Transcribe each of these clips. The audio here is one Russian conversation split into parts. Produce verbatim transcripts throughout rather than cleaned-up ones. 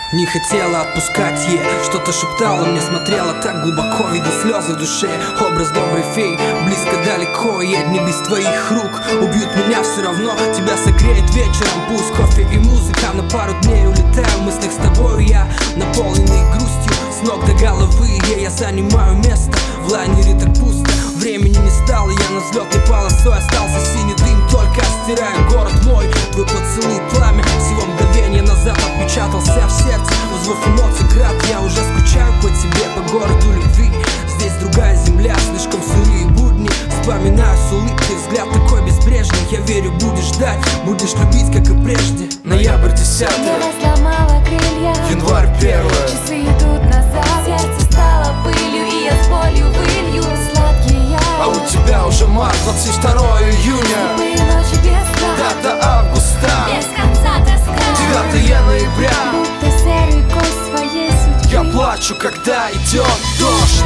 Не хотела отпускать ей, что-то шептала мне, смотрела так глубоко, видя слезы в душе. Образ доброй феи, близко далеко, и дни без твоих рук убьют меня все равно. Тебя согреет вечером, пусть кофе и музыка. На пару дней улетаю в мыслях с тобою я, наполненный грустью с ног до головы. Yeah, я занимаю место, в лайнере так пусто, времени не стало, я на взлетной полосой. Остался синий дым, только стираю город мой. Твой поцелуй, пламя, всего мгновения назад отпечатался в сердце. Взвыв эмоций град, я уже скучаю по тебе, по городу любви. Здесь другая земля, слишком сырые будни. Вспоминаю с улыбкой, взгляд такой безбрежный. Я верю, будешь ждать, будешь любить, как и прежде. Ноябрь десятый, небо сломало крылья, январь первый, часы идут назад, сердце стало пылью, и я с болью вылью сладкий яд. А у тебя уже март, двадцать второе июня, слепые ночи без сна, дата августа, без конца тоска, девятое ноября. будто серый кость своей судьбы. Я плачу, когда идет дождь.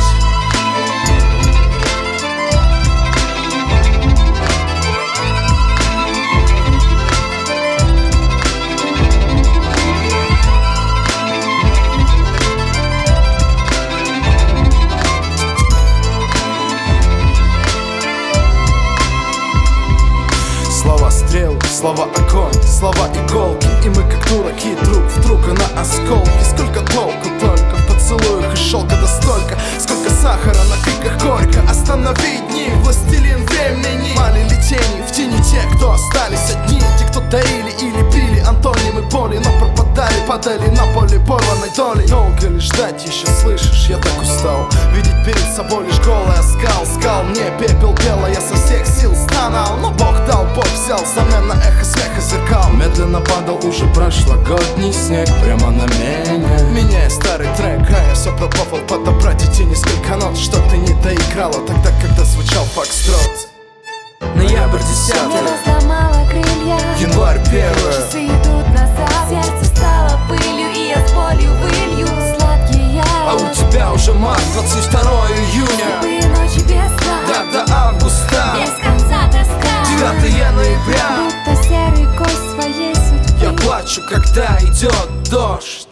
Слова стрелы, слова огонь, слова иголки, и мы как дураки друг в друга на осколки. Сколько толку только в поцелуях и шелка, да столько, сколько сахара на криках горько. Останови дни, властелин времени. Мали ли тени в тени те, кто остались одни, те, кто дарили или били антонимы боли, но пропадали, падали на поле порванной доли. Долго ли ждать еще, слышишь, я так устал видеть перед собой лишь голый оскал. Скал мне пепел пела, я со всех сил стонал, но Бог дал, Бог взял взамен на эхо смеха зеркал. Медленно падал уже прошлогодний снег прямо на меня, меняя старый трек, а я все пробовал подобрать эти несколько нот, что ты не доиграла тогда, когда звучал фокстрот. Ноябрь десятый, Небо сломало крылья, январь первый, часы идут назад, сердце стало пылью, и я с болью вылью сладкий яд. а у тебя уже март, двадцать второе июня, слепые ночи без сна, дата августа, без конца тоска, девятое ноября. будто серый кость своей судьбы. Я плачу, когда идет дождь.